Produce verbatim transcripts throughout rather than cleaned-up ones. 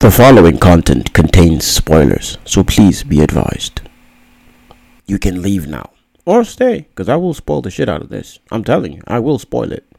The following content contains spoilers, so please be advised. You can leave now. Or stay, because I will spoil the shit out of this. I'm telling you, I will spoil it.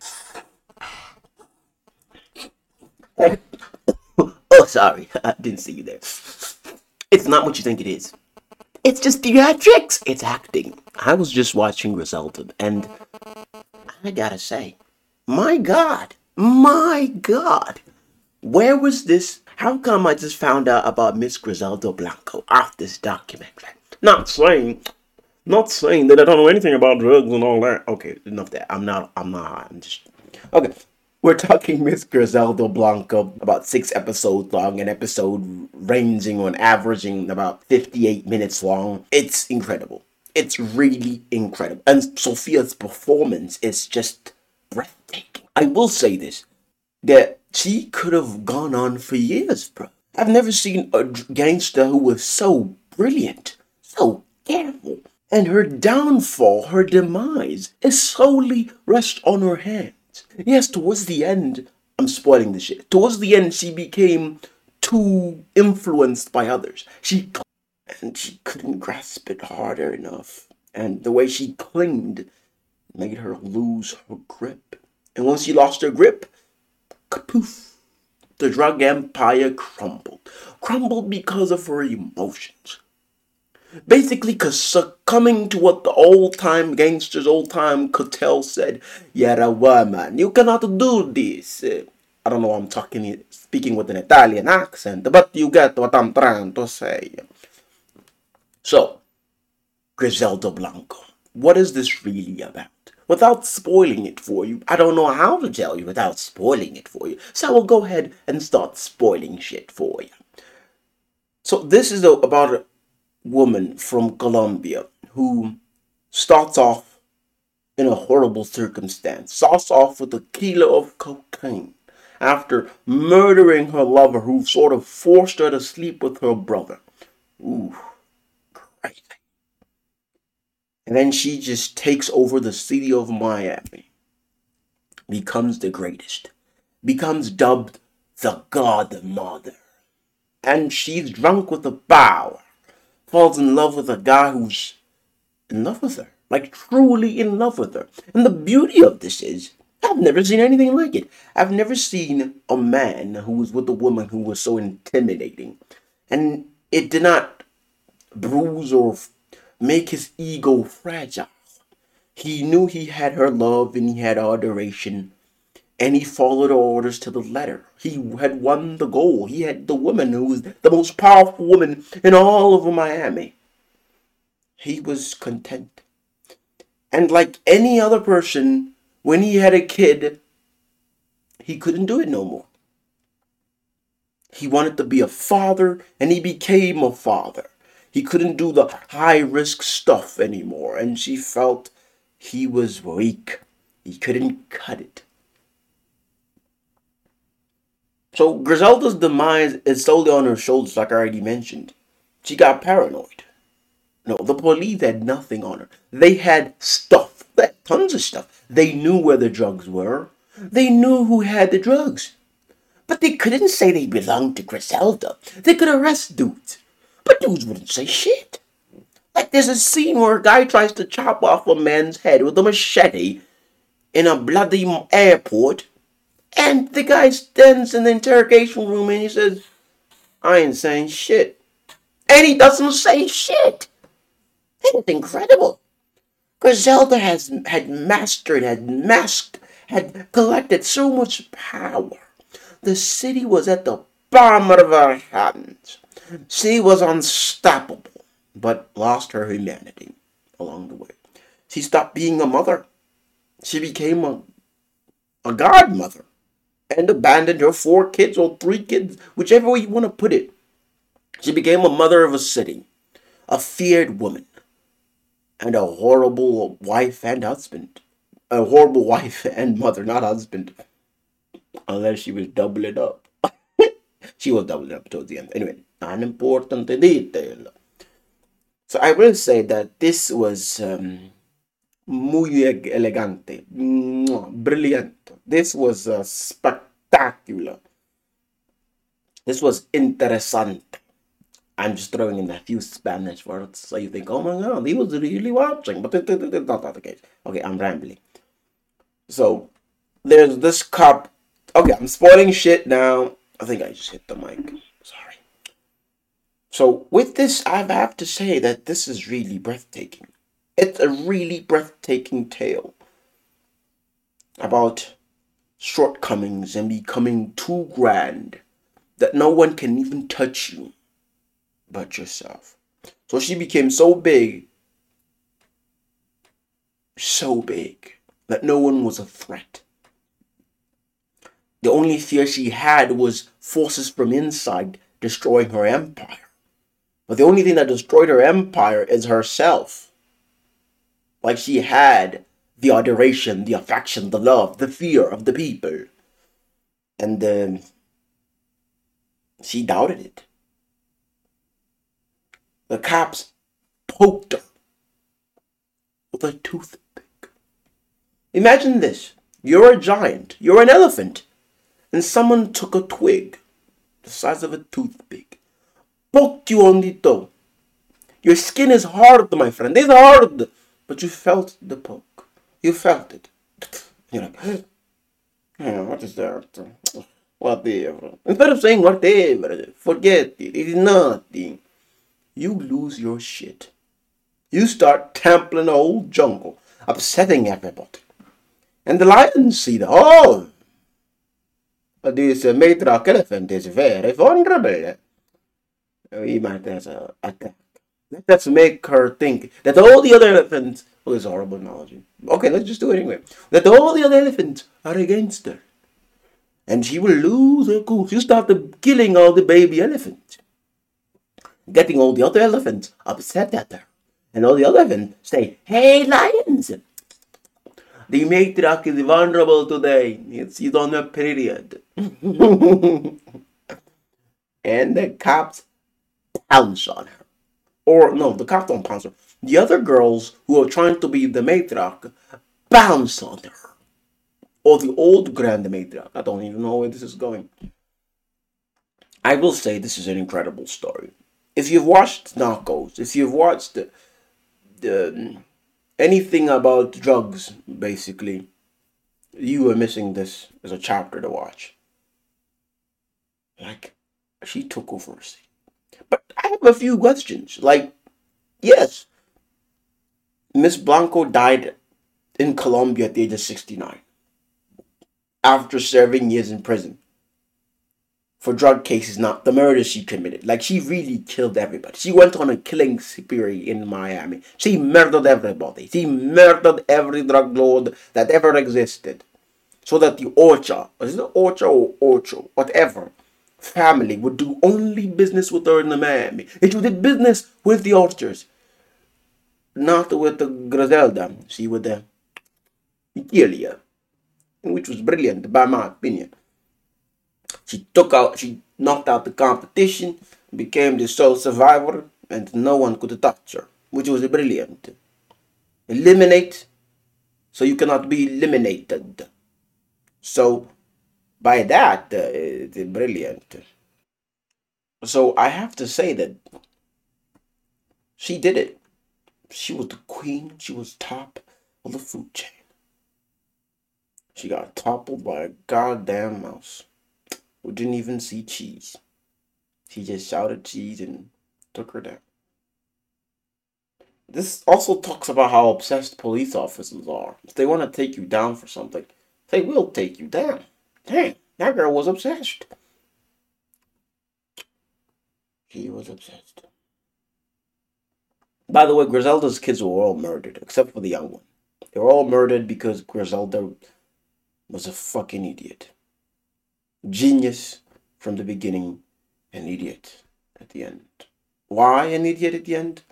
Oh, sorry. I didn't see you there. It's not what you think it is. It's just theatrics. It's acting. I was just watching Griselda, and I gotta say, my God, my God, where was this? How come I just found out about Miss Griselda Blanco off this documentary? Not saying, not saying that I don't know anything about drugs and all that. Okay, enough of that. I'm not. I'm not. I'm just. Okay. We're talking Miss Griselda Blanco, about six episodes long, an episode ranging on averaging about fifty-eight minutes long. It's incredible. It's really incredible. And Sophia's performance is just breathtaking. I will say this, that she could have gone on for years, bro. I've never seen a gangster who was so brilliant, so careful. And her downfall, her demise, is solely rests on her hands. Yes, towards the end, I'm spoiling the shit. Towards the end, she became too influenced by others. She and she couldn't grasp it harder enough. And the way she clinged made her lose her grip. And once she lost her grip, kapoof, the drug empire crumbled. Crumbled because of her emotions. Basically, cause succumbing to what the old-time gangsters, old-time cartel said, "You're a woman, you cannot do this." Uh, I don't know, I'm talking, speaking with an Italian accent, but you get what I'm trying to say. So, Griselda Blanco, what is this really about? Without spoiling it for you, I don't know how to tell you without spoiling it for you, so I will go ahead and start spoiling shit for you. So, this is about a woman from Colombia who starts off in a horrible circumstance. Starts off with a kilo of cocaine after murdering her lover who sort of forced her to sleep with her brother. Ooh, crazy. And then she just takes over the city of Miami. Becomes the greatest. Becomes dubbed the Godmother. And she's drunk with the power. Falls in love with a guy who's in love with her. Like, truly in love with her. And the beauty of this is, I've never seen anything like it. I've never seen a man who was with a woman who was so intimidating. And it did not bruise or make his ego fragile. He knew he had her love and he had her adoration. And he followed her orders to the letter. He had won the goal. He had the woman who was the most powerful woman in all of Miami. He was content. And like any other person, when he had a kid, he couldn't do it no more. He wanted to be a father, and he became a father. He couldn't do the high-risk stuff anymore, and she felt he was weak. He couldn't cut it. So Griselda's demise is solely on her shoulders, like I already mentioned. She got paranoid. No, the police had nothing on her. They had stuff. They had tons of stuff. They knew where the drugs were. They knew who had the drugs. But they couldn't say they belonged to Griselda. They could arrest dudes. But dudes wouldn't say shit. Like there's a scene where a guy tries to chop off a man's head with a machete in a bloody airport. And the guy stands in the interrogation room and he says, "I ain't saying shit." And he doesn't say shit. It's incredible. Griselda has had mastered, had masked, had collected so much power. The city was at the palm of her hands. She was unstoppable, but lost her humanity along the way. She stopped being a mother. She became a, a godmother and abandoned her four kids or three kids, whichever way you want to put it. She became a mother of a city, a feared woman. And a horrible wife and husband. A horrible wife and mother, not husband. Unless she was doubling up. She was doubling up towards the end. Anyway, an important detail. So I will say that this was um, muy elegante. Brilliant. This was uh, spectacular. This was interesante. I'm just throwing in a few Spanish words so you think, oh my god, he was really watching. But it's not that the case. Okay, I'm rambling. So, there's this cop. Okay, I'm spoiling shit now. I think I just hit the mic. Sorry. So, with this, I have to say that this is really breathtaking. It's a really breathtaking tale about shortcomings and becoming too grand that no one can even touch you but yourself. So she became so big, so big, that no one was a threat. The only fear she had was forces from inside destroying her empire. But the only thing that destroyed her empire is herself. Like she had the adoration, the affection, the love, the fear of the people. And um, she doubted it. The cops poked her with a toothpick. Imagine this. You're a giant. You're an elephant. And someone took a twig, the size of a toothpick, poked you on the toe. Your skin is hard, my friend. It's hard. But you felt the poke. You felt it. You're like, yeah, what is that? Whatever. Instead of saying whatever, forget it. It is nothing. You lose your shit. You start trampling the whole jungle, upsetting everybody. And the lions see that. Oh, this uh, matriarch elephant is very vulnerable. We might as a attack. Let's make her think that all the other elephants. Oh, it's horrible analogy. Okay, let's just do it anyway. That all the other elephants are against her. And she will lose her cool. She'll start killing all the baby elephants. Getting all the other elephants upset at her. And all the other elephants say, hey, lions! The matriarch is vulnerable today. It's, she's on a period. And the cops pounce on her. Or, no, the cops don't pounce her. The other girls who are trying to be the matriarch bounce on her. Or the old grand matriarch. I don't even know where this is going. I will say this is an incredible story. If you've watched Narcos, if you've watched the, the anything about drugs, basically, you are missing this as a chapter to watch. Like, she took over a scene. But I have a few questions. Like, yes, Miss Blanco died in Colombia at the age of sixty-nine. After serving years in prison. For drug cases, not the murders she committed. Like, she really killed everybody. She went on a killing spree in Miami. She murdered everybody. She murdered every drug lord that ever existed. So that the Ocha, is it Ocha or Ocho, whatever, family would do only business with her in Miami. And she did business with the Orchers. Not with the Griselda. She with the Italia. Which was brilliant, by my opinion. She took out, she knocked out the competition, became the sole survivor, and no one could touch her, which was brilliant. Eliminate, so you cannot be eliminated. So, by that, uh, it's brilliant. So, I have to say that she did it. She was the queen, she was top of the food chain. She got toppled by a goddamn mouse who didn't even see cheese. She just shouted cheese and took her down. This also talks about how obsessed police officers are. If they want to take you down for something, they will take you down. Dang, that girl was obsessed. She was obsessed. By the way, Griselda's kids were all murdered, except for the young one. They were all murdered because Griselda was a fucking idiot. Genius from the beginning, an idiot at the end. Why an idiot at the end?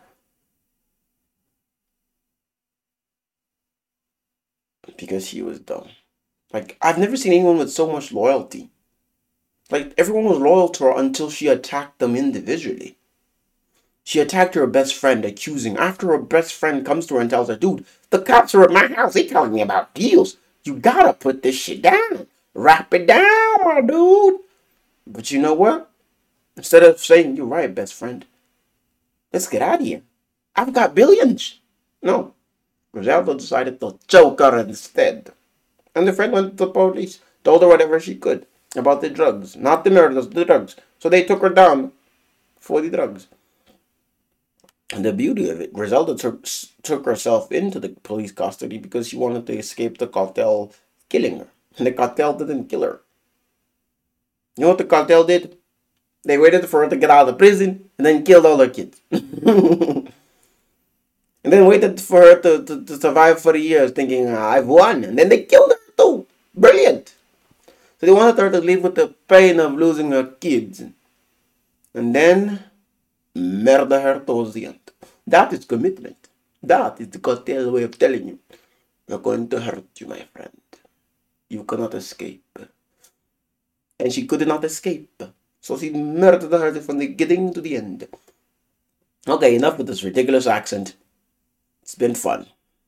Because he was dumb. Like, I've never seen anyone with so much loyalty. Like, everyone was loyal to her until she attacked them individually. She attacked her best friend, accusing, after her best friend comes to her and tells her, dude, the cops are at my house, they telling me about deals. You gotta put this shit down. Wrap it down, my dude. But you know what? Instead of saying, you're right, best friend, let's get out of here. I've got billions. No. Griselda decided to choke her instead. And the friend went to the police, told her whatever she could about the drugs. Not the murders, the drugs. So they took her down for the drugs. And the beauty of it, Griselda took, took herself into the police custody because she wanted to escape the cartel killing her. And the cartel didn't kill her. You know what the cartel did? They waited for her to get out of prison and then killed all her kids. And then waited for her to, to, to survive for years thinking, I've won. And then they killed her too. Brilliant. So they wanted her to live with the pain of losing her kids. And then murder her towards the end. That is commitment. That is the cartel way of telling you, we're going to hurt you, my friend. You cannot escape. And she could not escape. So she murdered her from the beginning to the end. Okay, enough with this ridiculous accent. It's been fun.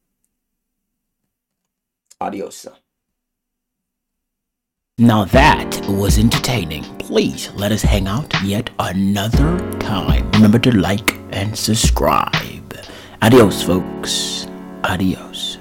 Adios. Now that was entertaining. Please let us hang out yet another time. Remember to like and subscribe. Adios, folks. Adios.